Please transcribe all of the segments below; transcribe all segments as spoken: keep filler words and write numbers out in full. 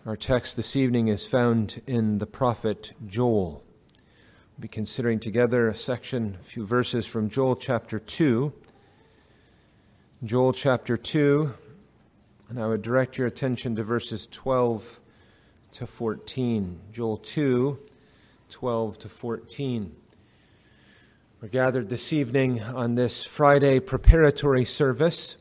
Our text this evening is found in the prophet Joel. We'll be considering together a section, a few verses from Joel chapter two. Joel chapter two, and I would direct your attention to verses twelve to fourteen. Joel two, twelve to fourteen. We're gathered this evening on this Friday preparatory service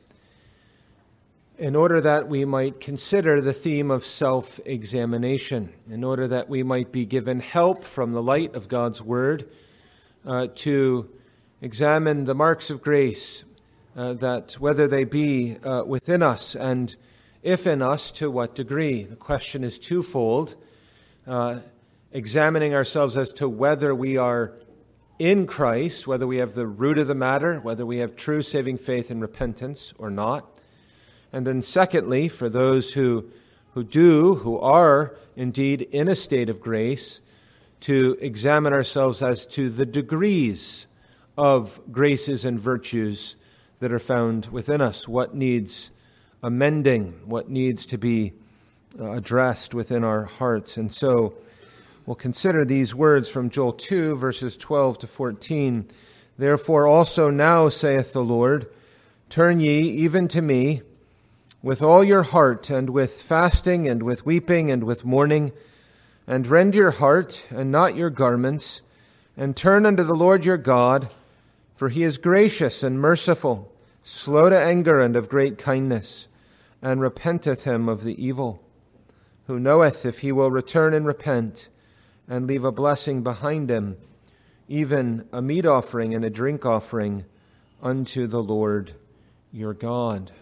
in order that we might consider the theme of self-examination, in order that we might be given help from the light of God's Word uh, to examine the marks of grace, uh, that whether they be uh, within us, and if in us, to what degree. The question is twofold, uh, examining ourselves as to whether we are in Christ, whether we have the root of the matter, whether we have true saving faith and repentance or not. And then secondly, for those who who do, who are indeed in a state of grace, to examine ourselves as to the degrees of graces and virtues that are found within us. What needs amending, what needs to be addressed within our hearts. And so we'll consider these words from Joel two, verses twelve to fourteen. Therefore also now, saith the Lord, turn ye even to me, with all your heart, and with fasting, and with weeping, and with mourning, and rend your heart, and not your garments, and turn unto the Lord your God, for he is gracious and merciful, slow to anger, and of great kindness, and repenteth him of the evil, who knoweth if he will return and repent, and leave a blessing behind him, even a meat offering and a drink offering unto the Lord your God.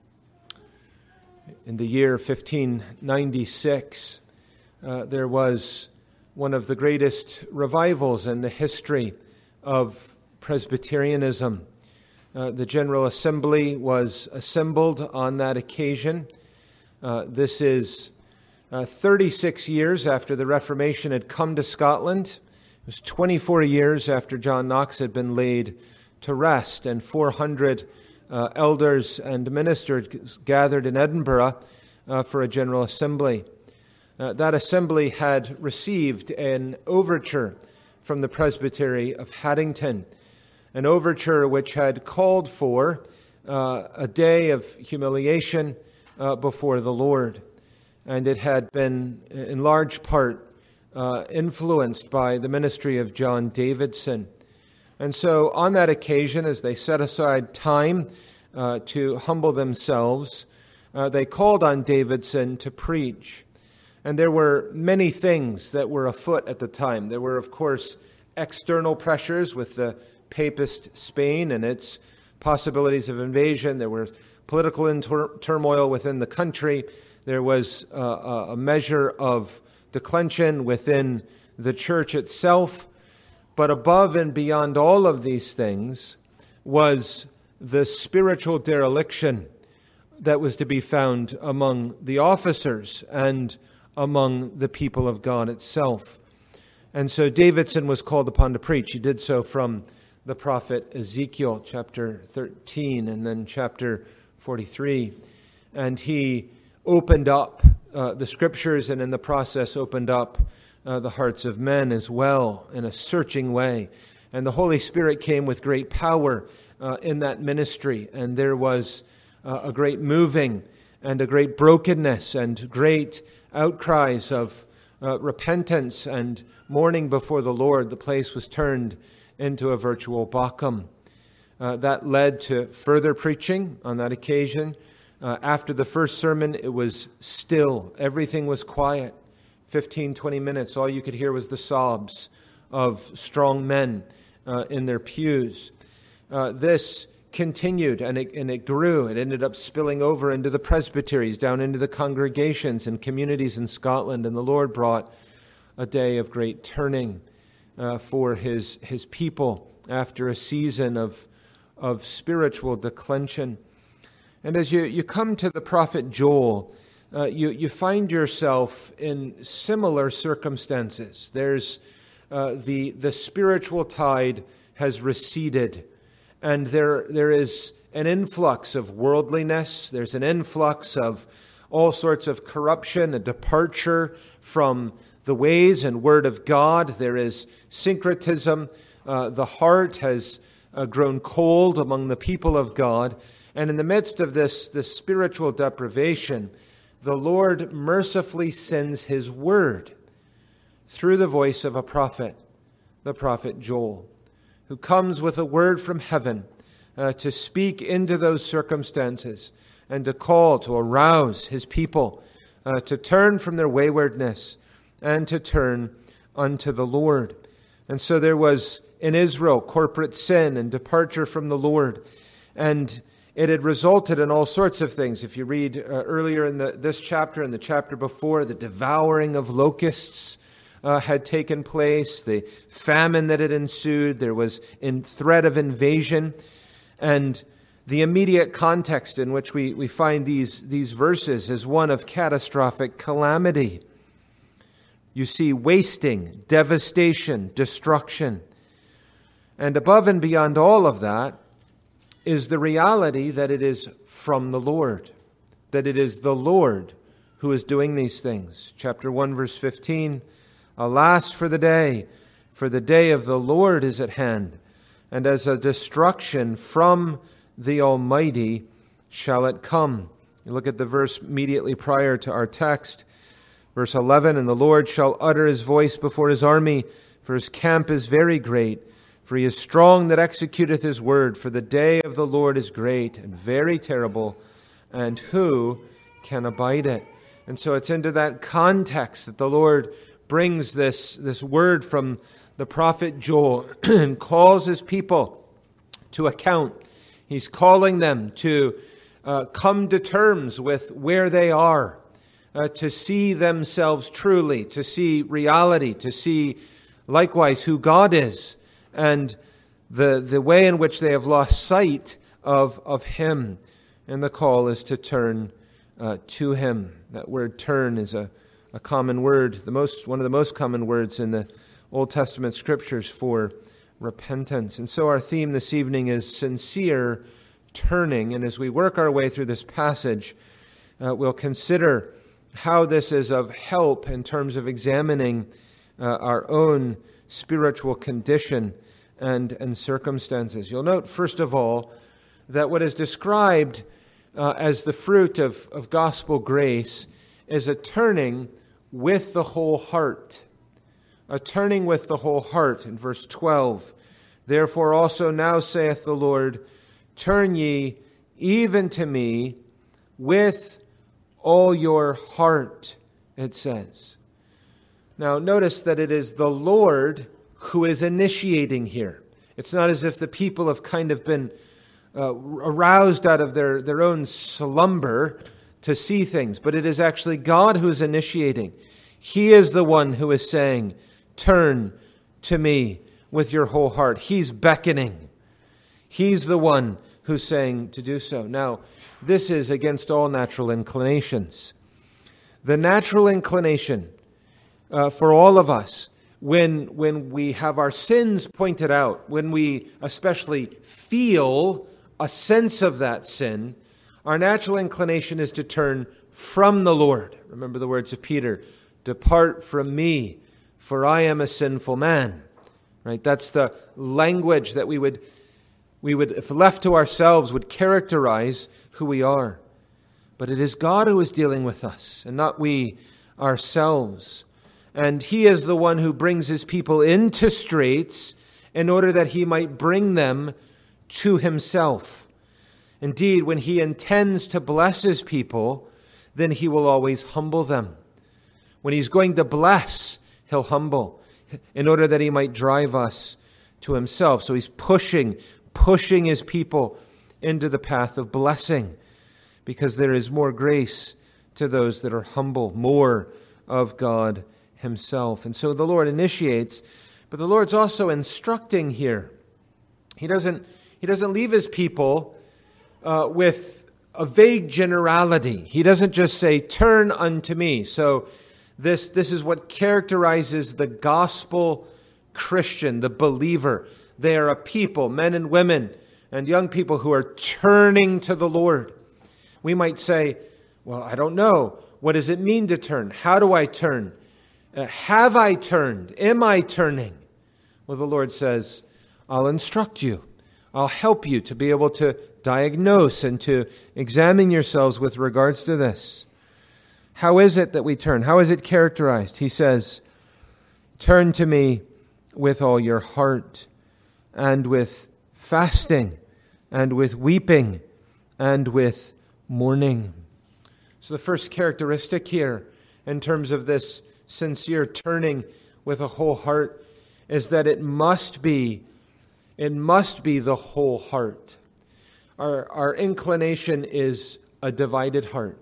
In the year fifteen ninety-six, uh, there was one of the greatest revivals in the history of Presbyterianism. Uh, the General Assembly was assembled on that occasion. Uh, this is uh, thirty-six years after the Reformation had come to Scotland. It was twenty-four years after John Knox had been laid to rest, and four hundred Uh, elders and ministers gathered in Edinburgh uh, for a General Assembly. Uh, that assembly had received an overture from the Presbytery of Haddington, an overture which had called for uh, a day of humiliation uh, before the Lord. And it had been in large part uh, influenced by the ministry of John Davidson. And so on that occasion, as they set aside time uh, to humble themselves, uh, they called on Davidson to preach. And there were many things that were afoot at the time. There were, of course, external pressures with the papist Spain and its possibilities of invasion. There was political inter- turmoil within the country. There was uh, a measure of declension within the church itself. But above and beyond all of these things was the spiritual dereliction that was to be found among the officers and among the people of God itself. And so Davidson was called upon to preach. He did so from the prophet Ezekiel, chapter thirteen, and then chapter forty-three. And he opened up uh, the scriptures, and in the process opened up Uh, the hearts of men as well in a searching way. And the Holy Spirit came with great power uh, in that ministry. And there was uh, a great moving and a great brokenness and great outcries of uh, repentance and mourning before the Lord. The place was turned into a virtual Bacchum. Uh, that led to further preaching on that occasion. Uh, after the first sermon, it was still. Everything was quiet. fifteen, twenty minutes, all you could hear was the sobs of strong men uh, in their pews. Uh, this continued and it, and it grew. It ended up spilling over into the presbyteries, down into the congregations and communities in Scotland. And the Lord brought a day of great turning uh, for his, his people after a season of, of spiritual declension. And as you, you come to the prophet Joel, Uh, you, you find yourself in similar circumstances. There's uh, the the spiritual tide has receded, and there there is an influx of worldliness. There's an influx of all sorts of corruption, a departure from the ways and word of God. There is syncretism. Uh, the heart has uh, grown cold among the people of God. And in the midst of this, this spiritual deprivation, the Lord mercifully sends his word through the voice of a prophet, the prophet Joel, who comes with a word from heaven uh, to speak into those circumstances and to call, to arouse his people uh, to turn from their waywardness and to turn unto the Lord. And so there was in Israel corporate sin and departure from the Lord, and it had resulted in all sorts of things. If you read uh, earlier in the, this chapter and the chapter before, the devouring of locusts uh, had taken place, the famine that had ensued, there was in threat of invasion, and the immediate context in which we, we find these, these verses is one of catastrophic calamity. You see wasting, devastation, destruction. And above and beyond all of that is the reality that it is from the Lord, that it is the Lord who is doing these things. Chapter one, verse fifteen, alas for the day, for the day of the Lord is at hand, and as a destruction from the Almighty shall it come. You look at the verse immediately prior to our text, verse eleven, and the Lord shall utter his voice before his army, for his camp is very great. For he is strong that executeth his word. For the day of the Lord is great and very terrible, and who can abide it? And so it's into that context that the Lord brings this, this word from the prophet Joel and calls his people to account. He's calling them to uh, come to terms with where they are, uh, to see themselves truly, to see reality, to see likewise who God is, and the the way in which they have lost sight of, of him. And the call is to turn uh, to him. That word turn is a, a common word, the most one of the most common words in the Old Testament scriptures for repentance. And so our theme this evening is sincere turning. And as we work our way through this passage, uh, we'll consider how this is of help in terms of examining uh, our own spiritual condition and, and circumstances. You'll note, first of all, that what is described uh, as the fruit of, of gospel grace is a turning with the whole heart. A turning with the whole heart in verse twelve. Therefore also now saith the Lord, turn ye even to me with all your heart, it says. Now, notice that it is the Lord who is initiating here. It's not as if the people have kind of been uh, aroused out of their, their own slumber to see things, but it is actually God who is initiating. He is the one who is saying, turn to me with your whole heart. He's beckoning. He's the one who's saying to do so. Now, this is against all natural inclinations. The natural inclination Uh, for all of us, when when we have our sins pointed out, when we especially feel a sense of that sin, our natural inclination is to turn from the Lord. Remember the words of Peter, depart from me, for I am a sinful man. Right? That's the language that we would, we would, if left to ourselves, would characterize who we are. But it is God who is dealing with us, and not we ourselves. And he is the one who brings his people into straits in order that he might bring them to himself. Indeed, when he intends to bless his people, then he will always humble them. When he's going to bless, he'll humble in order that he might drive us to himself. So he's pushing, pushing his people into the path of blessing, because there is more grace to those that are humble, more of God himself. And so the Lord initiates, but the Lord's also instructing here. He doesn't, he doesn't leave his people uh, with a vague generality. He doesn't just say, turn unto me. So this, this is what characterizes the gospel Christian, the believer. They are a people, men and women and young people, who are turning to the Lord. We might say, Well, I don't know. What does it mean to turn? How do I turn? Uh, have I turned? Am I turning? Well, the Lord says, I'll instruct you. I'll help you to be able to diagnose and to examine yourselves with regards to this. How is it that we turn? How is it characterized? He says, turn to me with all your heart, and with fasting, and with weeping, and with mourning. So the first characteristic here, in terms of this sincere turning with a whole heart, is that it must be, it must be the whole heart. Our, our inclination is a divided heart.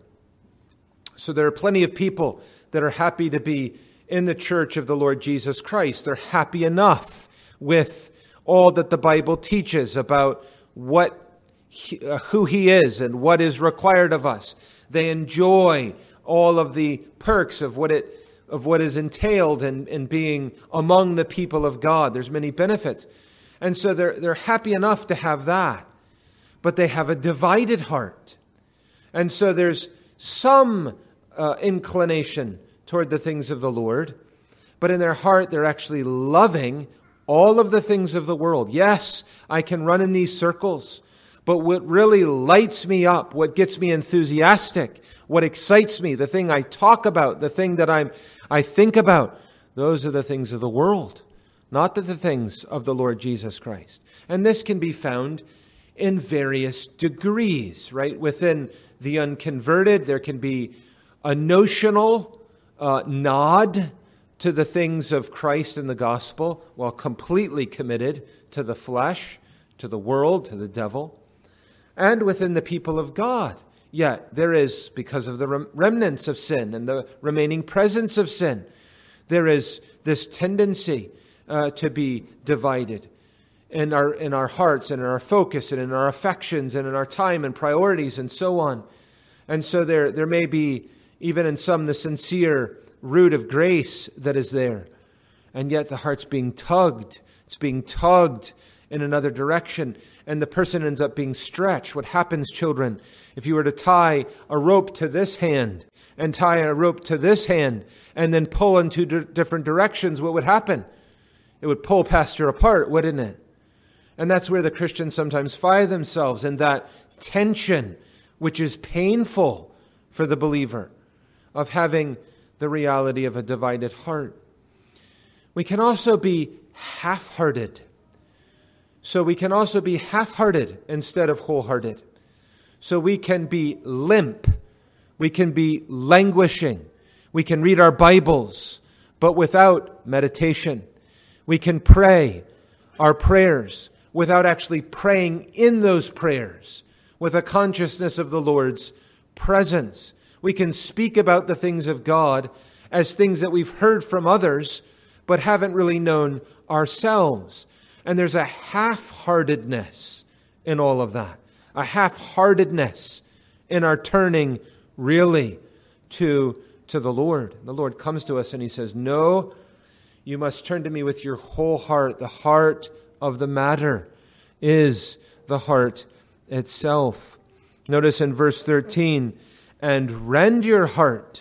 So there are plenty of people that are happy to be in the church of the Lord Jesus Christ. They're happy enough with all that the Bible teaches about what he, uh, who He is and what is required of us. They enjoy all of the perks of what it of what is entailed in, in being among the people of God. There's many benefits. And so they're they're happy enough to have that. But they have a divided heart. And so there's some uh, inclination toward the things of the Lord, but in their heart they're actually loving all of the things of the world. Yes, I can run in these circles, but what really lights me up, what gets me enthusiastic, what excites me, the thing I talk about, the thing that I'm, I think about, those are the things of the world, not the things of the Lord Jesus Christ. And this can be found in various degrees, right? Within the unconverted, there can be a notional uh, nod to the things of Christ and the gospel, while completely committed to the flesh, to the world, to the devil. And within the people of God, yet there is, because of the remnants of sin and the remaining presence of sin, there is this tendency uh, to be divided in our in our hearts and in our focus and in our affections and in our time and priorities and so on. And so there there may be, even in some, the sincere root of grace that is there. And yet the heart's being tugged. It's being tugged in another direction. And the person ends up being stretched. What happens, children, if you were to tie a rope to this hand and tie a rope to this hand and then pull in two d- different directions, what would happen? It would pull past you apart, wouldn't it? And that's where the Christians sometimes find themselves, in that tension, which is painful for the believer, of having the reality of a divided heart. We can also be half-hearted. So we can also be half-hearted instead of wholehearted. So we can be limp. We can be languishing. We can read our Bibles, but without meditation. We can pray our prayers without actually praying in those prayers, with a consciousness of the Lord's presence. We can speak about the things of God as things that we've heard from others, but haven't really known ourselves. And there's a half-heartedness in all of that. A half-heartedness in our turning really to, to the Lord. The Lord comes to us and He says, no, you must turn to me with your whole heart. The heart of the matter is the heart itself. Notice in verse thirteen, and rend your heart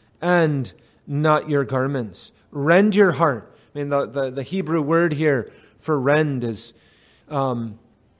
and not your garments. Rend your heart. I mean, the, the, the Hebrew word here for rend is, um,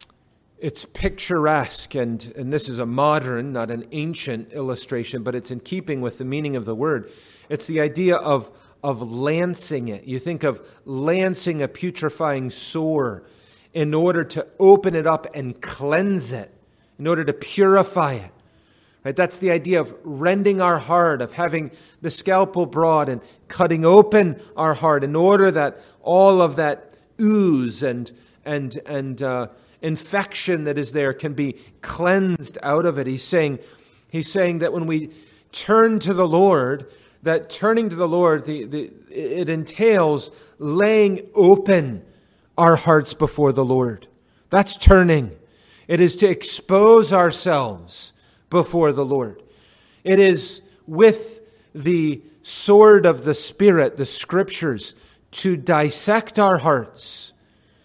it's picturesque, and, and this is a modern, not an ancient illustration, but it's in keeping with the meaning of the word. It's the idea of, of lancing it. You think of lancing a putrefying sore in order to open it up and cleanse it, in order to purify it. Right? That's the idea of rending our heart, of having the scalpel brought and cutting open our heart in order that all of that ooze and and and uh, infection that is there can be cleansed out of it. He's saying, he's saying that when we turn to the Lord, that turning to the Lord, the, the, it entails laying open our hearts before the Lord. That's turning. It is to expose ourselves before the Lord. It is with the sword of the Spirit, the Scriptures, to dissect our hearts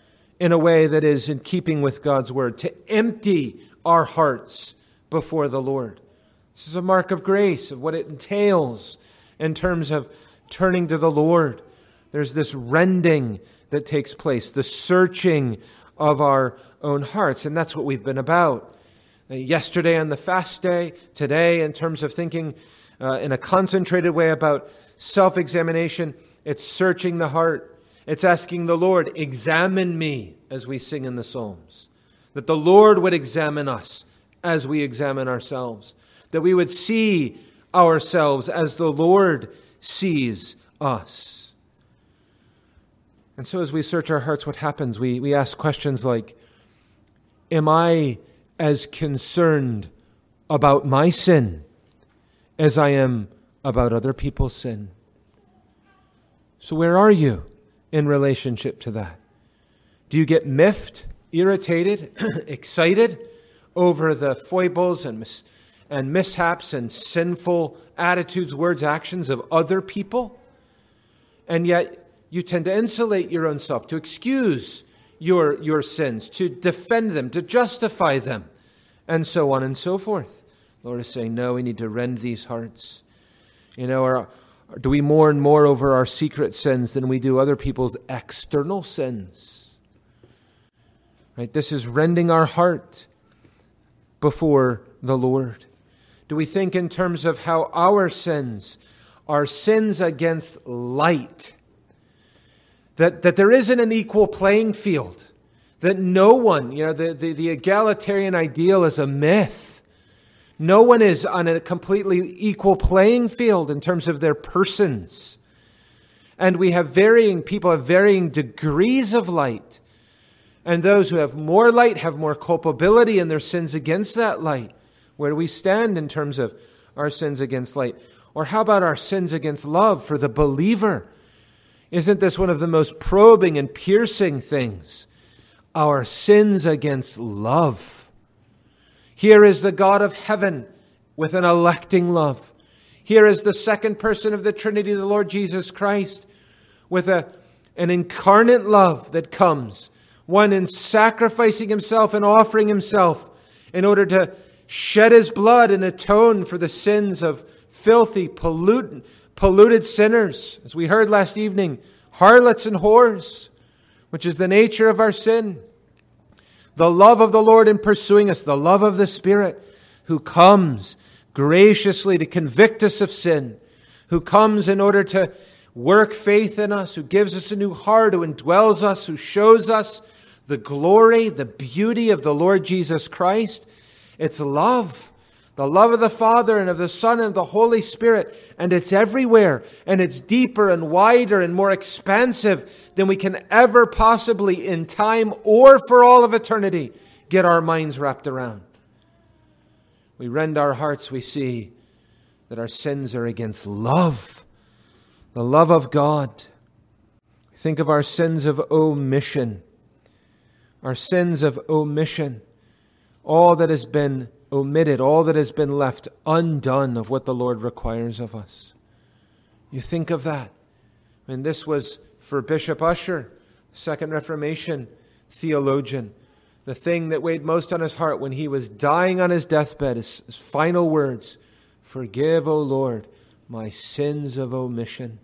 in a way that is in keeping with God's Word, to empty our hearts before the Lord. This is a mark of grace, of what it entails in terms of turning to the Lord. There's this rending that takes place, the searching of our own hearts, and that's what we've been about. Uh, yesterday on the fast day, today in terms of thinking uh, in a concentrated way about self-examination, it's searching the heart. It's asking the Lord, examine me, as we sing in the Psalms. That the Lord would examine us as we examine ourselves. That we would see ourselves as the Lord sees us. And so as we search our hearts, what happens? We, we ask questions like, am I as concerned about my sin as I am about other people's sin? So where are you in relationship to that? Do you get miffed, irritated, excited over the foibles and mis- and mishaps and sinful attitudes, words, actions of other people? And yet you tend to insulate your own self, to excuse your, your sins, to defend them, to justify them, and so on and so forth. The Lord is saying, no, we need to rend these hearts. You know, or, or do we mourn more over our secret sins than we do other people's external sins? Right? This is rending our heart before the Lord. Do we think in terms of how our sins are sins against light? That, that there isn't an equal playing field. That no one, you know, the, the, the egalitarian ideal is a myth. No one is on a completely equal playing field in terms of their persons. And we have varying, people have varying degrees of light. And those who have more light have more culpability in their sins against that light. Where do we stand in terms of our sins against light? Or how about our sins against love for the believer? Isn't this one of the most probing and piercing things? Our sins against love. Here is the God of heaven with an electing love. Here is the second person of the Trinity, the Lord Jesus Christ, with a, an incarnate love that comes. One in sacrificing himself and offering himself in order to shed his blood and atone for the sins of filthy, polluted, polluted sinners. As we heard last evening, harlots and whores, which is the nature of our sin. The love of the Lord in pursuing us, the love of the Spirit, who comes graciously to convict us of sin, who comes in order to work faith in us, who gives us a new heart, who indwells us, who shows us the glory, the beauty of the Lord Jesus Christ. It's love, the love of the Father and of the Son and of the Holy Spirit. And it's everywhere. And it's deeper and wider and more expansive than we can ever possibly in time or for all of eternity get our minds wrapped around. We rend our hearts, we see that our sins are against love, the love of God. Think of our sins of omission, our sins of omission. All that has been omitted, all that has been left undone of what the Lord requires of us. You think of that. And this was for Bishop Ussher, Second Reformation theologian, the thing that weighed most on his heart when he was dying on his deathbed, his, his final words, "Forgive, O Lord, my sins of omission."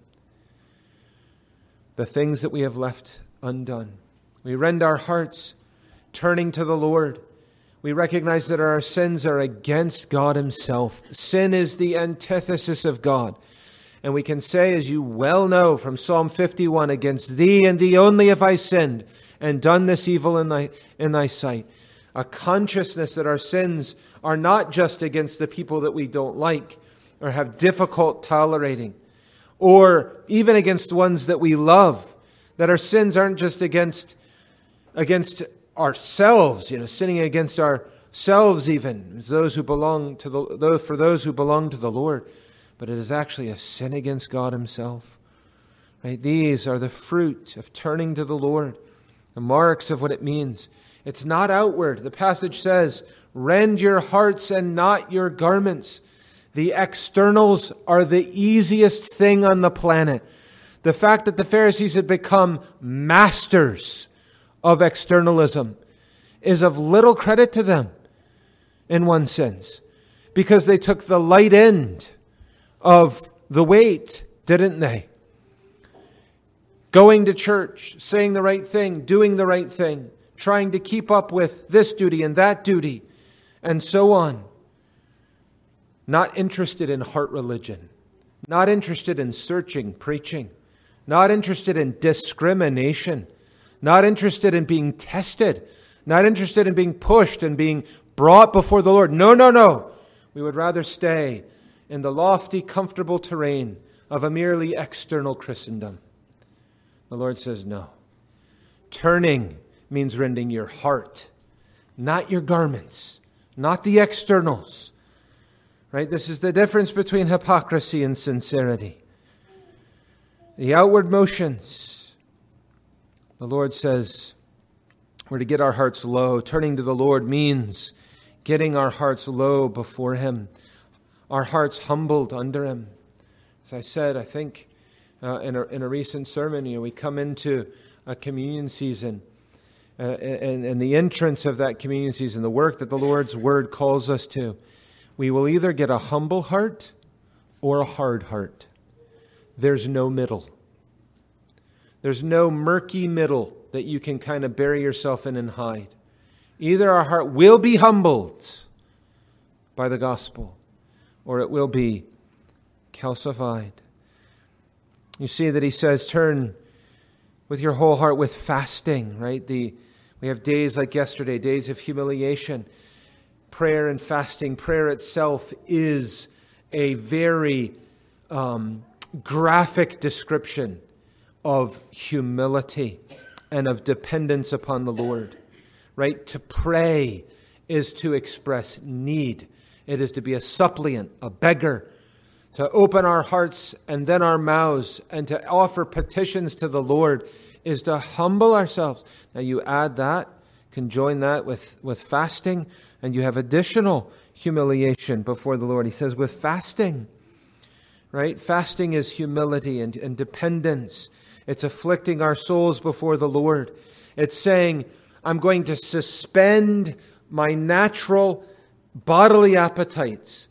The things that we have left undone. We rend our hearts, turning to the Lord. We recognize that our sins are against God Himself. Sin is the antithesis of God. And we can say, as you well know from Psalm fifty-one, "Against Thee and Thee only have I sinned, and done this evil in Thy, in thy sight." A consciousness that our sins are not just against the people that we don't like or have difficult tolerating, or even against ones that we love. That our sins aren't just against, against ourselves, you know, sinning against ourselves even, as those who belong to the, those for those who belong to the Lord, but it is actually a sin against God Himself. Right? These are the fruit of turning to the Lord, the marks of what it means. It's not outward. The passage says, "Rend your hearts and not your garments." The externals are the easiest thing on the planet. The fact that the Pharisees had become masters of externalism is of little credit to them in one sense, because they took the light end of the weight, didn't they? Going to church, saying the right thing, doing the right thing, trying to keep up with this duty and that duty, and so on. Not interested in heart religion. Not interested in searching, preaching. Not interested in discrimination. Not interested in being tested. Not interested in being pushed and being brought before the Lord. No, no, no. We would rather stay in the lofty, comfortable terrain of a merely external Christendom. The Lord says, no. Turning means rending your heart, not your garments, not the externals. Right? This is the difference between hypocrisy and sincerity. The outward motions. The Lord says we're to get our hearts low. Turning to the Lord means getting our hearts low before Him, our hearts humbled under Him. As I said, I think uh, in, a, in a recent sermon, you know, we come into a communion season, uh, and, and the entrance of that communion season, the work that the Lord's Word calls us to, we will either get a humble heart or a hard heart. There's no middle. There's no murky middle that you can kind of bury yourself in and hide. Either our heart will be humbled by the gospel, or it will be calcified. You see that he says, turn with your whole heart with fasting, right? The we have days like yesterday, days of humiliation. Prayer and fasting, prayer itself is a very um, graphic description of humility and of dependence upon the Lord. Right? To pray is to express need. It is to be a suppliant, a beggar, to open our hearts and then our mouths and to offer petitions to the Lord is to humble ourselves. Now you add that, can join that with, with fasting, and you have additional humiliation before the Lord. He says with fasting, right? Fasting is humility and, and dependence. It's afflicting our souls before the Lord. It's saying, I'm going to suspend my natural bodily appetites.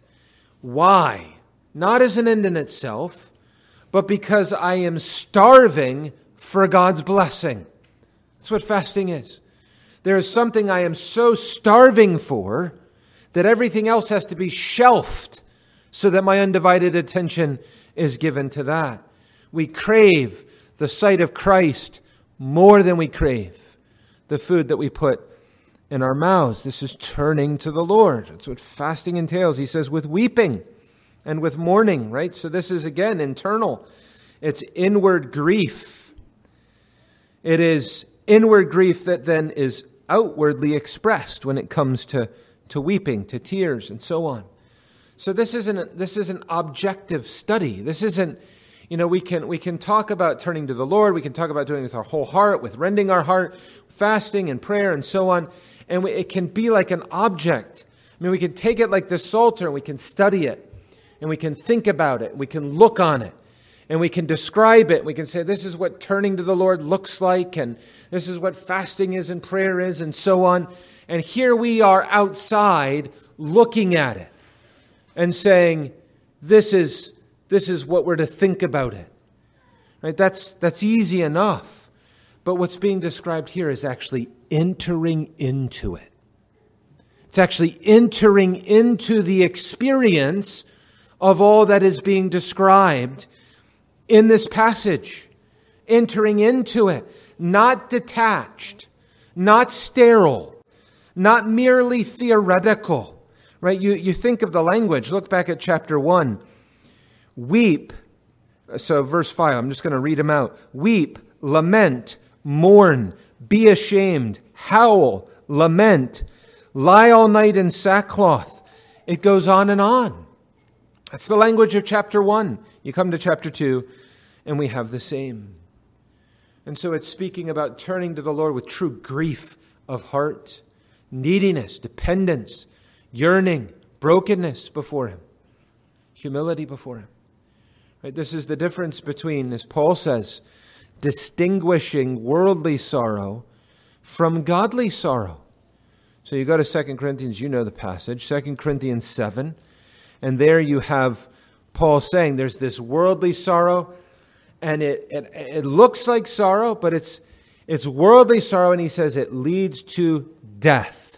Why? Not as an end in itself, but because I am starving for God's blessing. That's what fasting is. There is something I am so starving for that everything else has to be shelved so that my undivided attention is given to that. We crave the sight of Christ more than we crave the food that we put in our mouths. This is turning to the Lord. That's what fasting entails. He says with weeping and with mourning, right? So this is again internal. It's inward grief. It is inward grief that then is outwardly expressed when it comes to, to weeping, to tears, and so on. So this isn't this is an objective study. This isn't, you know, we can we can talk about turning to the Lord. We can talk about doing it with our whole heart, with rending our heart, fasting and prayer, and so on. And we, it can be like an object. I mean, we can take it like the Psalter, and we can study it, and we can think about it. We can look on it, and we can describe it. We can say, this is what turning to the Lord looks like, and this is what fasting is and prayer is, and so on. And here we are outside looking at it and saying, this is this is what we're to think about it. Right? That's that's easy enough. But what's being described here is actually entering into it. It's actually entering into the experience of all that is being described in this passage. Entering into it. Not detached. Not sterile. Not merely theoretical. Right? You, you think of the language. Look back at chapter one. Weep. So verse five, I'm just going to read them out. Weep, lament, mourn, be ashamed, howl, lament, lie all night in sackcloth. It goes on and on. That's the language of chapter one. You come to chapter two, and we have the same. And so it's speaking about turning to the Lord with true grief of heart, neediness, dependence, yearning, brokenness before Him, humility before Him. Right? This is the difference between, as Paul says, distinguishing worldly sorrow from godly sorrow. So you go to Second Corinthians, you know the passage, Second Corinthians seven, And there you have Paul saying there's this worldly sorrow, and it, it, it looks like sorrow, but it's, it's worldly sorrow, and he says it leads to death.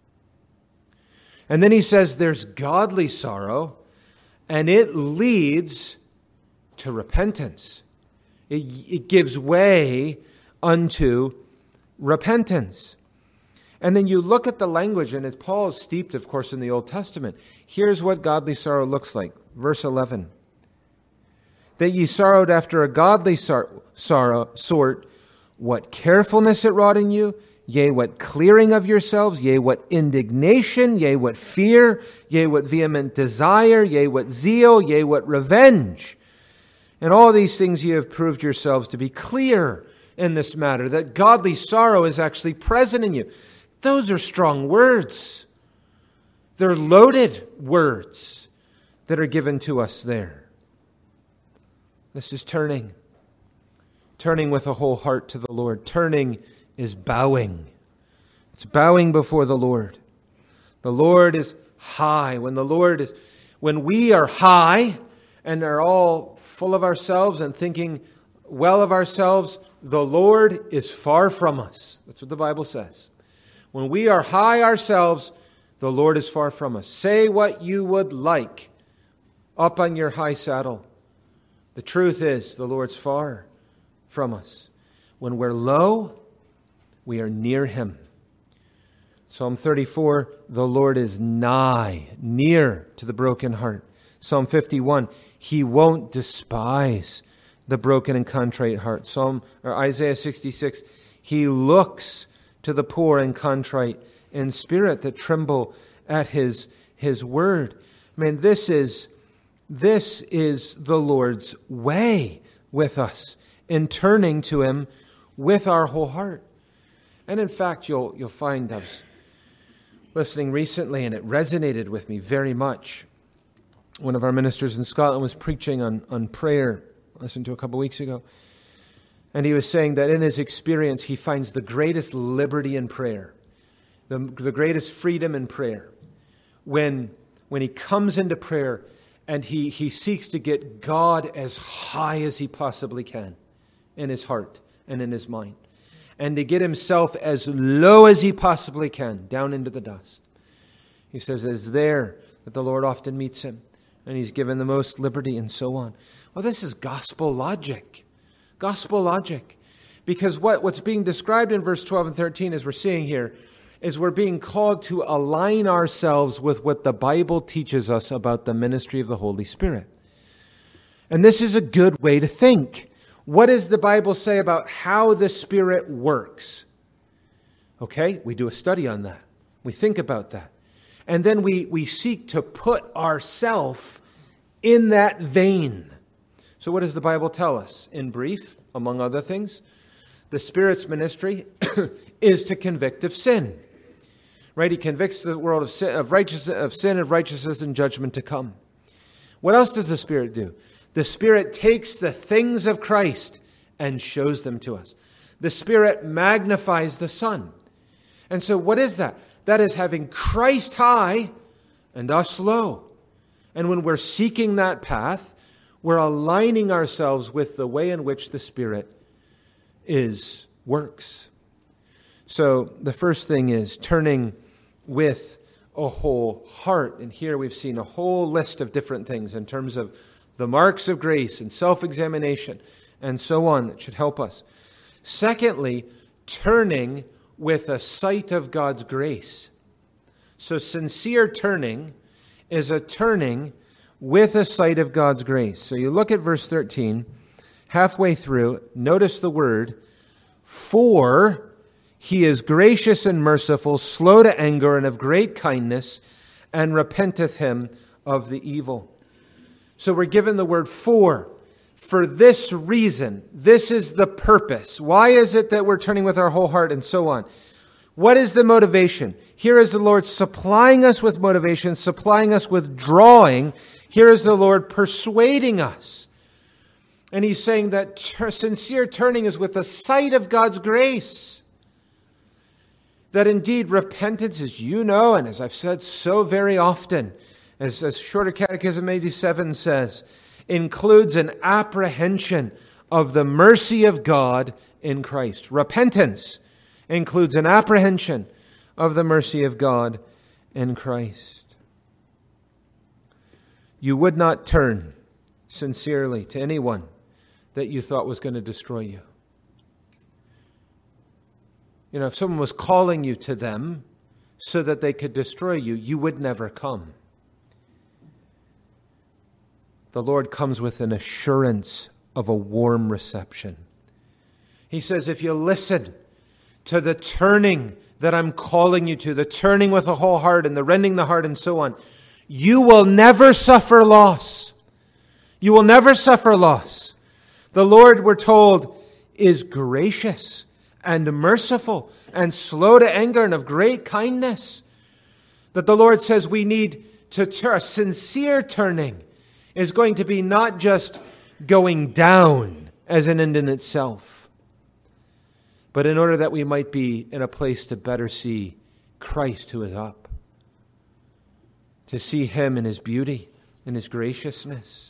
And then he says there's godly sorrow, and it leads to repentance. It, it gives way unto repentance. And then you look at the language, and it's Paul is steeped, of course, in the Old Testament. Here's what godly sorrow looks like. Verse eleven. That ye sorrowed after a godly sor- sorrow sort, what carefulness it wrought in you, yea, what clearing of yourselves, yea, what indignation, yea, what fear, yea, what vehement desire, yea, what zeal, yea, what revenge. And all these things ye have proved yourselves to be clear in this matter, that godly sorrow is actually present in you. Those are strong words. They're loaded words that are given to us there. This is turning. Turning with a whole heart to the Lord. Turning is bowing. It's bowing before the Lord. The Lord is high. When the Lord is, when we are high and are all full of ourselves and thinking well of ourselves, the Lord is far from us. That's what the Bible says. When we are high ourselves, the Lord is far from us. Say what you would like up on your high saddle. The truth is, the Lord's far from us. When we're low, we are near Him. Psalm thirty-four, the Lord is nigh, near to the broken heart. Psalm fifty-one, He won't despise the broken and contrite heart. Psalm or Isaiah sixty-six, He looks to the poor and contrite in spirit that tremble at His His word. I mean, this is this is the Lord's way with us in turning to Him with our whole heart. And in fact, you'll you'll find I was listening recently, and it resonated with me very much. One of our ministers in Scotland was preaching on, on prayer. I listened to a couple weeks ago. And he was saying that in his experience, he finds the greatest liberty in prayer, the, the greatest freedom in prayer, when, when he comes into prayer and he, he seeks to get God as high as he possibly can in his heart and in his mind, and to get himself as low as he possibly can, down into the dust. He says it's there that the Lord often meets him, and he's given the most liberty and so on. Well, this is gospel logic. Gospel logic. Because what, what's being described in verse twelve and thirteen, as we're seeing here, is we're being called to align ourselves with what the Bible teaches us about the ministry of the Holy Spirit. And this is a good way to think. What does the Bible say about how the Spirit works? Okay, we do a study on that. We think about that. And then we, we seek to put ourselves in that vein. So what does the Bible tell us? In brief, among other things, the Spirit's ministry is to convict of sin. Right? He convicts the world of sin, of righteousness, of sin, of righteousness, and judgment to come. What else does the Spirit do? The Spirit takes the things of Christ and shows them to us. The Spirit magnifies the Son. And so what is that? That is having Christ high and us low. And when we're seeking that path, we're aligning ourselves with the way in which the Spirit is works. So the first thing is turning with a whole heart. And here we've seen a whole list of different things in terms of the marks of grace and self-examination and so on that should help us. Secondly, turning with a sight of God's grace. So sincere turning is a turning with a sight of God's grace. So you look at verse thirteen, halfway through, notice the word, for He is gracious and merciful, slow to anger, and of great kindness, and repenteth him of the evil. So we're given the word for. For this reason, this is the purpose. Why is it that we're turning with our whole heart and so on? What is the motivation? Here is the Lord supplying us with motivation, supplying us with drawing. Here is the Lord persuading us. And He's saying that t- sincere turning is with the sight of God's grace. That indeed repentance, as you know, and as I've said so very often, as, as Shorter Catechism eighty-seven says, includes an apprehension of the mercy of God in Christ. Repentance includes an apprehension of the mercy of God in Christ. You would not turn sincerely to anyone that you thought was going to destroy you. You know, if someone was calling you to them so that they could destroy you, you would never come. The Lord comes with an assurance of a warm reception. He says, if you listen to the turning that I'm calling you to, the turning with a whole heart and the rending the heart and so on, you will never suffer loss. You will never suffer loss. The Lord, we're told, is gracious and merciful and slow to anger and of great kindness. That the Lord says we need to turn. A sincere turning is going to be not just going down as an end in itself, but in order that we might be in a place to better see Christ who is up, to see Him in His beauty, in His graciousness.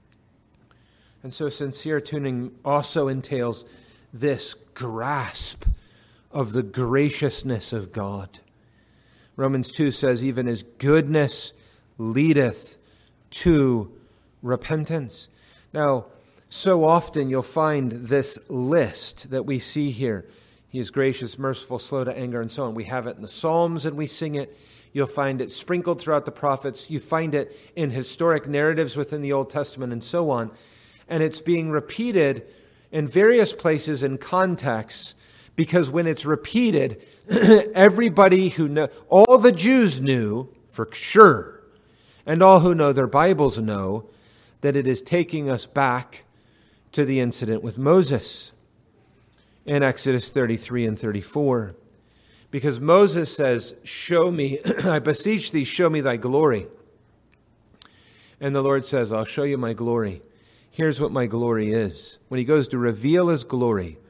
And so sincere tuning also entails this grasp of the graciousness of God. Romans two says, even His goodness leadeth to repentance. Now, so often you'll find this list that we see here. He is gracious, merciful, slow to anger, and so on. We have it in the Psalms and we sing it. You'll find it sprinkled throughout the prophets. You find it in historic narratives within the Old Testament and so on. And it's being repeated in various places and contexts, because when it's repeated, everybody who know, all the Jews knew for sure, and all who know their Bibles know, that it is taking us back to the incident with Moses in Exodus thirty-three and thirty-four. Because Moses says, show me, I beseech thee, show me thy glory. And the Lord says, I'll show you my glory. Here's what my glory is. When he goes to reveal his glory,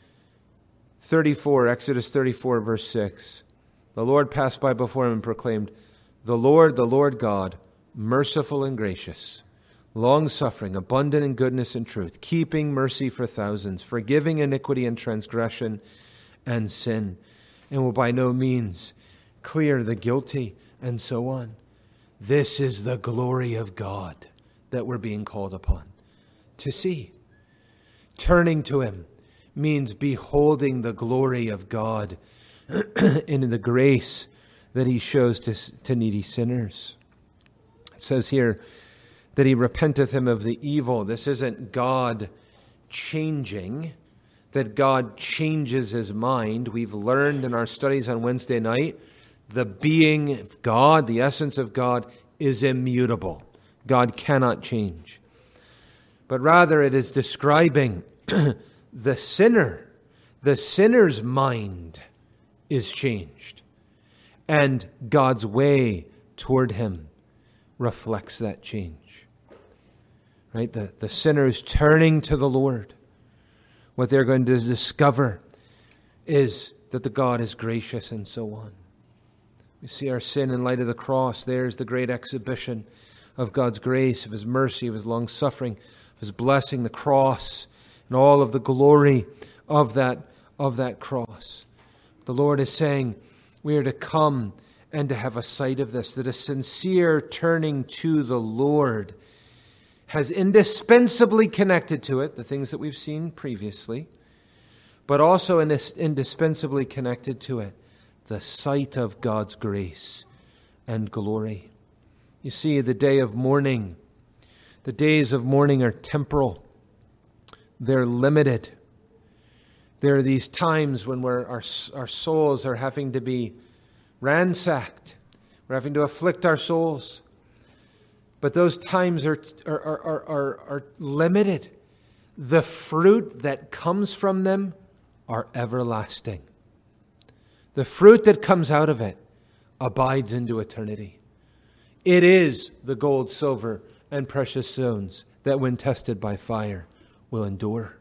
thirty-four, Exodus thirty-four, verse six, the Lord passed by before him and proclaimed, the Lord, the Lord God, merciful and gracious, long-suffering, abundant in goodness and truth, keeping mercy for thousands, forgiving iniquity and transgression and sin, and will by no means clear the guilty, and so on. This is the glory of God that we're being called upon to see. Turning to Him means beholding the glory of God in the grace that He shows to, to needy sinners. It says here that He repenteth him of the evil. This isn't God changing, that God changes His mind. We've learned in our studies on Wednesday night, the being of God, the essence of God, is immutable. God cannot change. But rather it is describing the sinner. The sinner's mind is changed. And God's way toward him reflects that change. Right? The, the sinner's turning to the Lord. What they're going to discover is that the God is gracious and so on. We see our sin in light of the cross. There's the great exhibition of God's grace, of His mercy, of His long-suffering, of His blessing, the cross, and all of the glory of that, of that cross. The Lord is saying we are to come and to have a sight of this, that a sincere turning to the Lord has indispensably connected to it the things that we've seen previously, but also indispensably connected to it the sight of God's grace and glory. You see, the day of mourning, the days of mourning are temporal. They're limited. There are these times when we're, our, our souls are having to be ransacked. We're having to afflict our souls. But those times are, are, are, are, are limited. The fruit that comes from them are everlasting. The fruit that comes out of it abides into eternity. It is the gold, silver, and precious stones that when tested by fire will endure.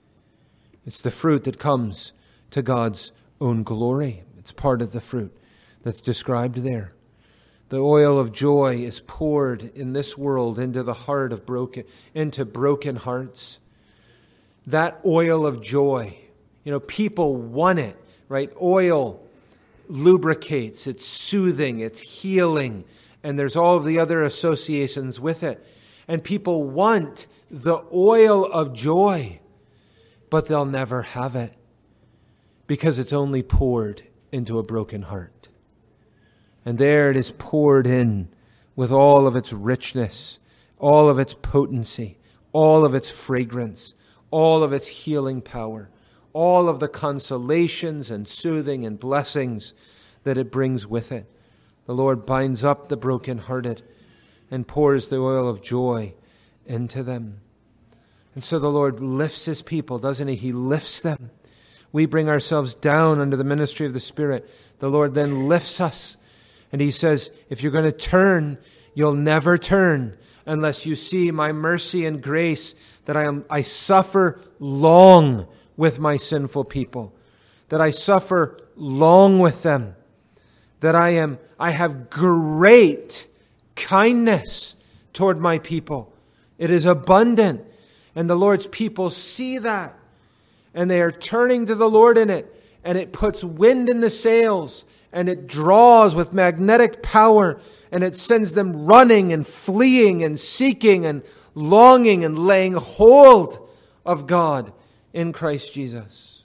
It's the fruit that comes to God's own glory. It's part of the fruit that's described there. The oil of joy is poured in this world into the heart of broken, into broken hearts. That oil of joy, you know, people want it, right? Oil lubricates, it's soothing, it's healing, and there's all of the other associations with it. And people want the oil of joy, but they'll never have it because it's only poured into a broken heart. And there it is poured in with all of its richness, all of its potency, all of its fragrance, all of its healing power, all of the consolations and soothing and blessings that it brings with it. The Lord binds up the brokenhearted and pours the oil of joy into them. And so the Lord lifts His people, doesn't He? He lifts them. We bring ourselves down under the ministry of the Spirit. The Lord then lifts us. And He says, if you're going to turn, you'll never turn unless you see my mercy and grace, that I am I suffer long with my sinful people, that I suffer long with them, that I am I have great kindness toward my people. It is abundant. And the Lord's people see that. And they are turning to the Lord in it. And it puts wind in the sails. And it draws with magnetic power. And it sends them running and fleeing and seeking and longing and laying hold of God in Christ Jesus.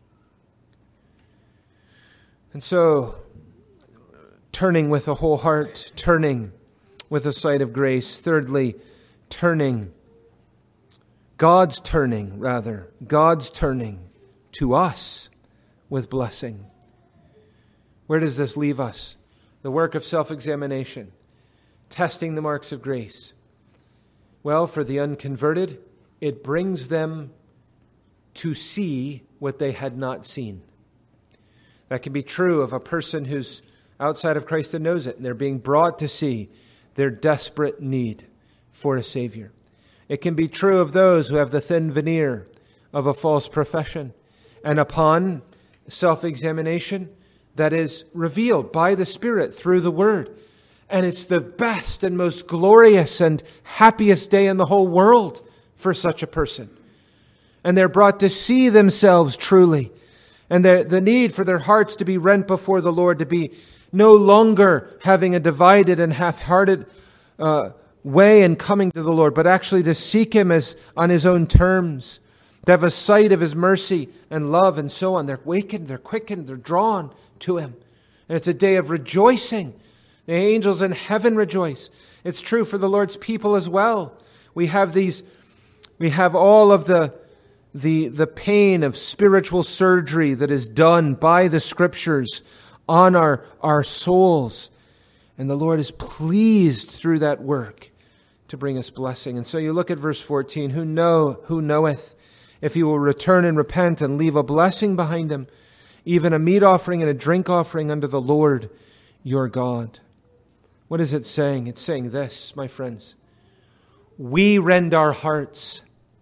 And so, turning with a whole heart, turning with a sight of grace. Thirdly, turning, God's turning, rather, God's turning to us with blessing. Where does this leave us? The work of self-examination, testing the marks of grace. Well, for the unconverted, it brings them to see what they had not seen. That can be true of a person who's outside of Christ and knows it, and they're being brought to see their desperate need for a Savior. It can be true of those who have the thin veneer of a false profession, and upon self-examination, that is revealed by the Spirit through the Word. And it's the best and most glorious and happiest day in the whole world for such a person. And they're brought to see themselves truly. And the, the need for their hearts to be rent before the Lord, to be no longer having a divided and half-hearted uh, way in coming to the Lord, but actually to seek Him as on His own terms, to have a sight of His mercy and love and so on. They're wakened, they're quickened, they're drawn to Him. And it's a day of rejoicing. The angels in heaven rejoice. It's true for the Lord's people as well. We have these, we have all of the, the, the pain of spiritual surgery that is done by the Scriptures on our, our souls. And the Lord is pleased through that work to bring us blessing. And so you look at verse fourteen, who know, who knoweth if he will return and repent and leave a blessing behind him, even a meat offering and a drink offering unto the Lord your God. What is it saying? It's saying this, my friends. We rend our hearts.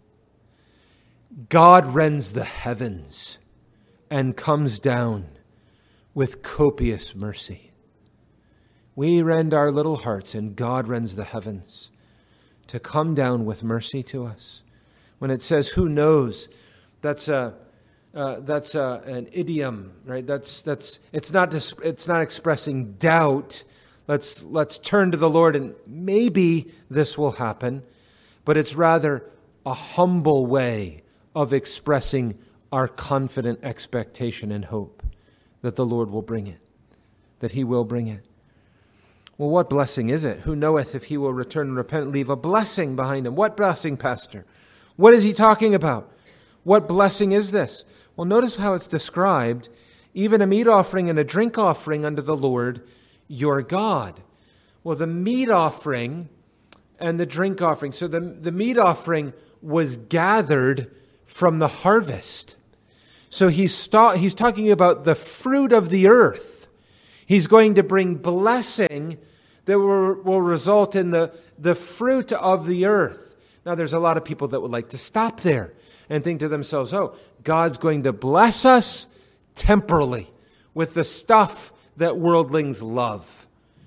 God rends the heavens and comes down with copious mercy. We rend our little hearts and God rends the heavens to come down with mercy to us. When it says, who knows, that's a Uh, that's uh, an idiom, right? That's that's it's not dis- it's not expressing doubt. Let's let's turn to the Lord and maybe this will happen, but it's rather a humble way of expressing our confident expectation and hope that the Lord will bring it, that He will bring it. Well, what blessing is it? Who knoweth if he will return and repent and leave a blessing behind him? What blessing, Pastor? What is he talking about? What blessing is this? Well, notice how it's described, even a meat offering and a drink offering unto the Lord your God. Well, the meat offering and the drink offering. So the, the meat offering was gathered from the harvest. So he's, sta- he's talking about the fruit of the earth. He's going to bring blessing that will, will result in the, the fruit of the earth. Now, there's a lot of people that would like to stop there and think to themselves, oh, God's going to bless us temporally with the stuff that worldlings love.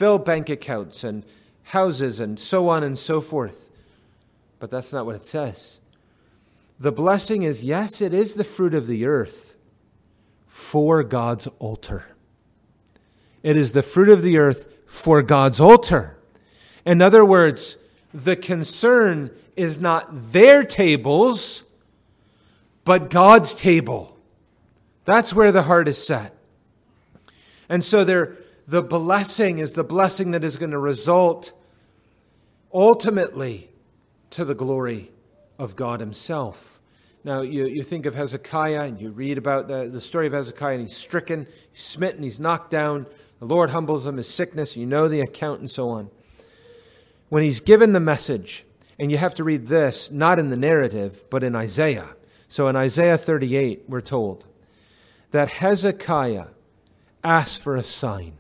fill bank accounts and houses and so on and so forth. But that's not what it says. The blessing is, yes, it is the fruit of the earth for God's altar. It is the fruit of the earth for God's altar. In other words, the concern is not their tables, but God's table. That's where the heart is set. And so there, the blessing is the blessing that is going to result ultimately to the glory of God himself. Now, you, you think of Hezekiah, and you read about the, the story of Hezekiah, and he's stricken, he's smitten, he's knocked down. The Lord humbles him, his sickness, you know the account and so on. When he's given the message, and you have to read this, not in the narrative, but in Isaiah. So in Isaiah thirty-eight, we're told that Hezekiah asked for a sign.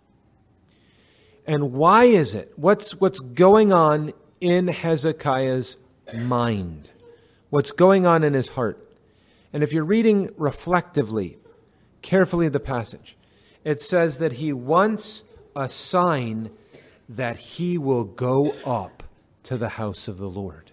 And why is it? What's, what's going on in Hezekiah's mind? What's going on in his heart? And if you're reading reflectively, carefully the passage, it says that he wants a sign that he will go up to the house of the Lord.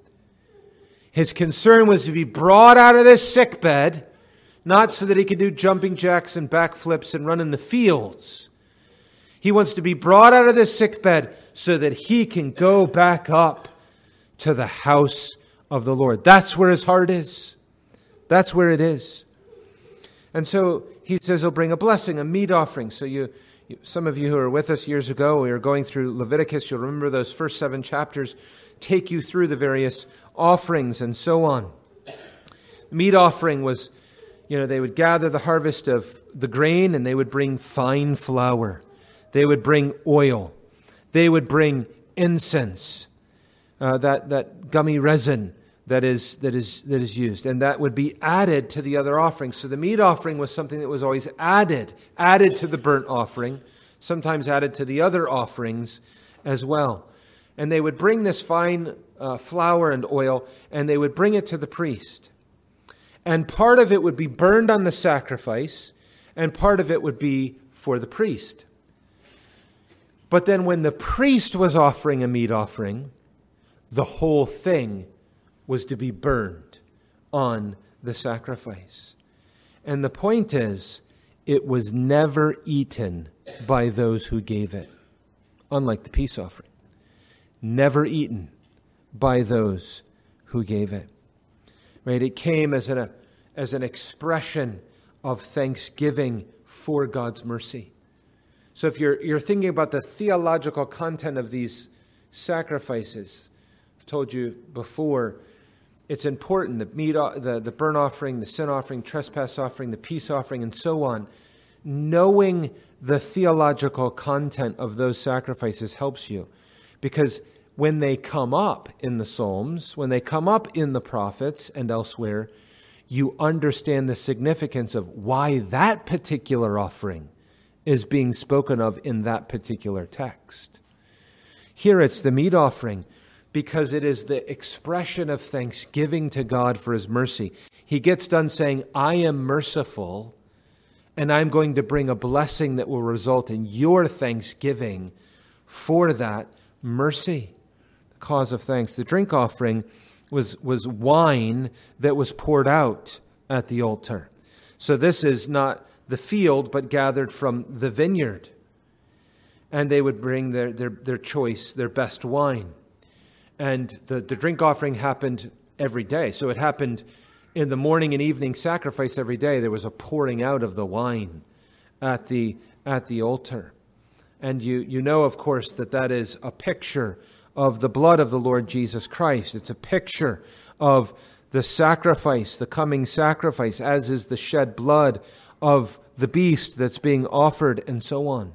His concern was to be brought out of this sickbed, not so that he could do jumping jacks and backflips and run in the fields. He wants to be brought out of this sickbed so that he can go back up to the house of the Lord. That's where his heart is. That's where it is. And so he says he'll bring a blessing, a meat offering. So you, you, some of you who were with us years ago, we were going through Leviticus, you'll remember those first seven chapters take you through the various offerings and so on. The meat offering was, you know, they would gather the harvest of the grain and they would bring fine flour. They would bring oil. They would bring incense, uh, that, that gummy resin that is, that is, that is used. And that would be added to the other offerings. So the meat offering was something that was always added, added to the burnt offering, sometimes added to the other offerings as well. And they would bring this fine uh, flour and oil, and they would bring it to the priest. And part of it would be burned on the sacrifice, and part of it would be for the priest. But then when the priest was offering a meat offering, the whole thing was to be burned on the sacrifice. And the point is, it was never eaten by those who gave it, unlike the peace offering. Never eaten by those who gave it. Right? It came as an, as an expression of thanksgiving for God's mercy. So if you're, you're thinking about the theological content of these sacrifices, I've told you before, it's important, the meat, the, the burnt offering, the sin offering, trespass offering, the peace offering, and so on. Knowing the theological content of those sacrifices helps you. Because when they come up in the Psalms, when they come up in the prophets and elsewhere, you understand the significance of why that particular offering is being spoken of in that particular text. Here it's the meat offering because it is the expression of thanksgiving to God for his mercy. He gets done saying, I am merciful, and I'm going to bring a blessing that will result in your thanksgiving for that mercy. The cause of thanks. The drink offering was, was wine that was poured out at the altar. So this is not the field, but gathered from the vineyard. And they would bring their, their, their choice, their best wine. And the, the drink offering happened every day. So it happened in the morning and evening sacrifice every day. There was a pouring out of the wine at the, at the altar. And you, you know, of course, that that is a picture of the blood of the Lord Jesus Christ. It's a picture of the sacrifice, the coming sacrifice, as is the shed blood of the beast that's being offered, and so on.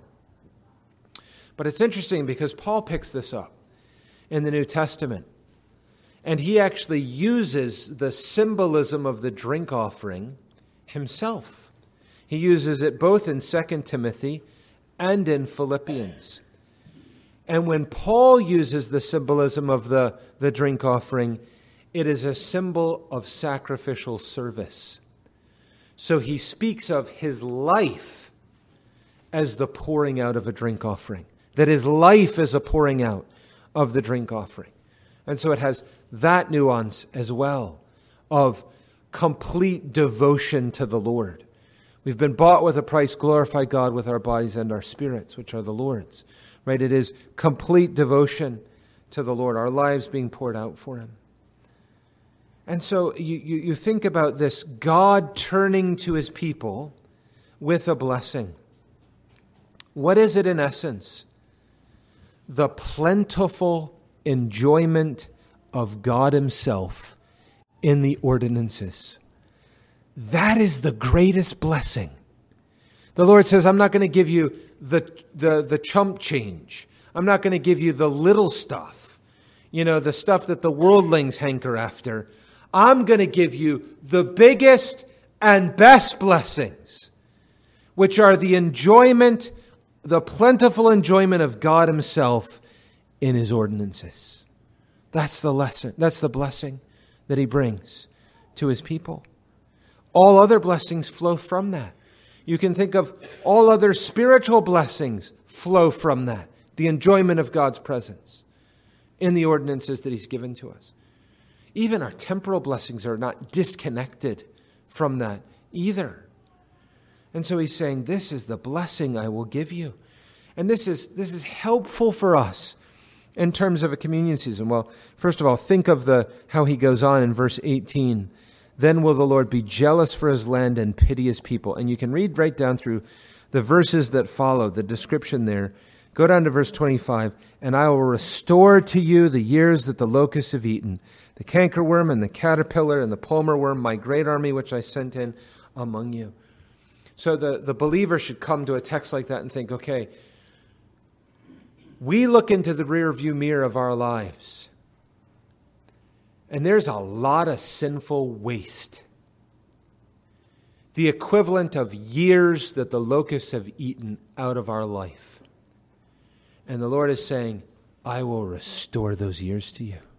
But it's interesting because Paul picks this up in the New Testament. And he actually uses the symbolism of the drink offering himself. He uses it both in Second Timothy and in Philippians. And when Paul uses the symbolism of the, the drink offering, it is a symbol of sacrificial service. So he speaks of his life as the pouring out of a drink offering. that his life is a pouring out of the drink offering. And so it has that nuance as well of complete devotion to the Lord. We've been bought with a price. Glorify God with our bodies and our spirits, which are the Lord's. Right? It is complete devotion to the Lord, our lives being poured out for him. And so you, you, you think about this, God turning to his people with a blessing. What is it in essence? The plentiful enjoyment of God himself in the ordinances. That is the greatest blessing. The Lord says, I'm not going to give you the, the, the chump change. I'm not going to give you the little stuff. You know, the stuff that the worldlings hanker after. I'm going to give you the biggest and best blessings, which are the enjoyment, the plentiful enjoyment of God himself in his ordinances. That's the lesson. That's the blessing that he brings to his people. All other blessings flow from that. You can think of all other spiritual blessings flow from that. The enjoyment of God's presence in the ordinances that he's given to us. Even our temporal blessings are not disconnected from that either. And so he's saying, this is the blessing I will give you. And this is this is helpful for us in terms of a communion season. Well, first of all, think of the how he goes on in verse eighteen. Then will the Lord be jealous for his land and pity his people. And you can read right down through the verses that follow, the description there. Go down to verse twenty-five. And I will restore to you the years that the locusts have eaten, the cankerworm and the caterpillar and the palmer worm, my great army which I sent in among you. So the, the believer should come to a text like that and think, okay, we look into the rear view mirror of our lives, and there's a lot of sinful waste. The equivalent of years that the locusts have eaten out of our life. And the Lord is saying, I will restore those years to you.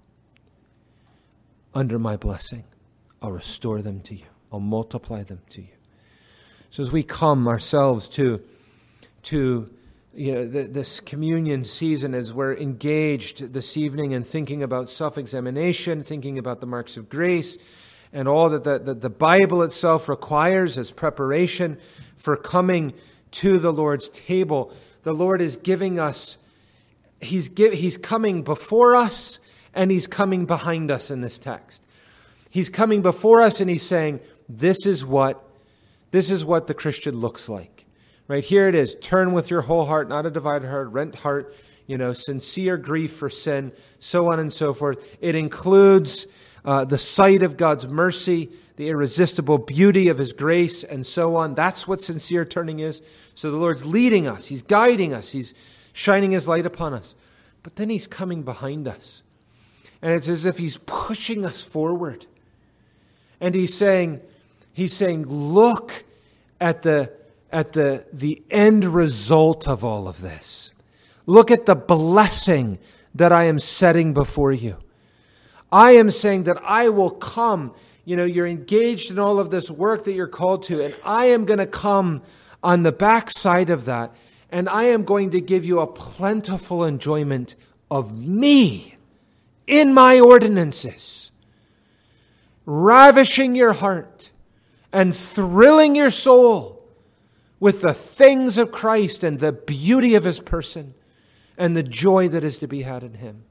Under my blessing, I'll restore them to you. I'll multiply them to you. So as we come ourselves to, to you know, the, this communion season, as we're engaged this evening in thinking about self-examination, thinking about the marks of grace, and all that the, that the Bible itself requires as preparation for coming to the Lord's table, the Lord is giving us, He's give, He's coming before us, and He's coming behind us in this text. He's coming before us, and He's saying, this is what This is what the Christian looks like. Right here it is. Turn with your whole heart, not a divided heart, rent heart, you know, sincere grief for sin, so on and so forth. It includes uh, the sight of God's mercy, the irresistible beauty of His grace, and so on. That's what sincere turning is. So the Lord's leading us. He's guiding us. He's shining His light upon us. But then He's coming behind us. And it's as if He's pushing us forward. And He's saying, He's saying, look at the, at the, the end result of all of this. Look at the blessing that I am setting before you. I am saying that I will come. You know, you're engaged in all of this work that you're called to, and I am going to come on the backside of that, and I am going to give you a plentiful enjoyment of me in my ordinances, ravishing your heart and thrilling your soul with the things of Christ and the beauty of His person and the joy that is to be had in Him.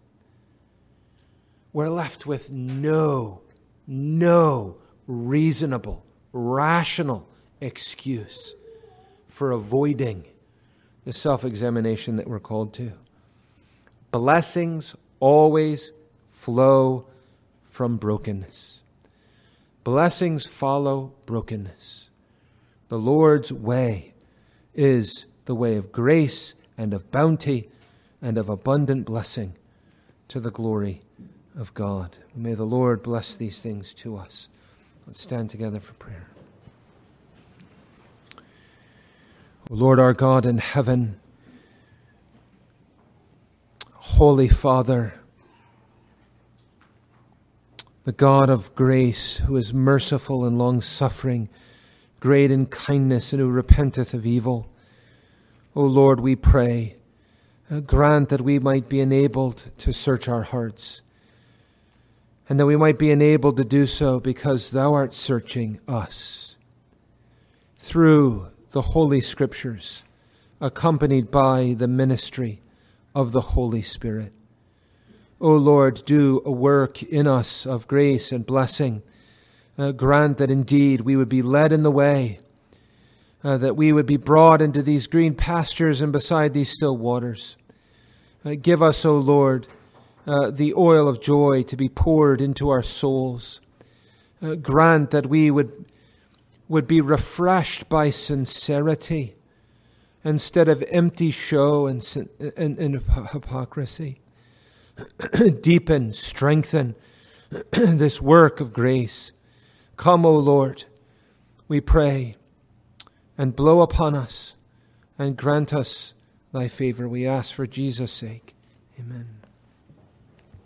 We're left with no, no reasonable, rational excuse for avoiding the self-examination that we're called to. Blessings always flow from brokenness. Blessings follow brokenness. The Lord's way is the way of grace and of bounty and of abundant blessing to the glory of God. May the Lord bless these things to us. Let's stand together for prayer. O Lord our God in heaven, Holy Father, the God of grace, who is merciful and long-suffering, great in kindness, and who repenteth of evil. O Lord, we pray, Uh, grant that we might be enabled to search our hearts, and that we might be enabled to do so because thou art searching us through the Holy Scriptures, accompanied by the ministry of the Holy Spirit. O Lord, do a work in us of grace and blessing. Uh, grant that indeed we would be led in the way, uh, that we would be brought into these green pastures and beside these still waters. Uh, give us, O Lord, uh, the oil of joy to be poured into our souls. Uh, grant that we would, would be refreshed by sincerity instead of empty show and, and, and hypocrisy. Deepen, strengthen this work of grace. Come, O Lord, we pray, and blow upon us, and grant us thy favor. We ask for Jesus' sake. Amen.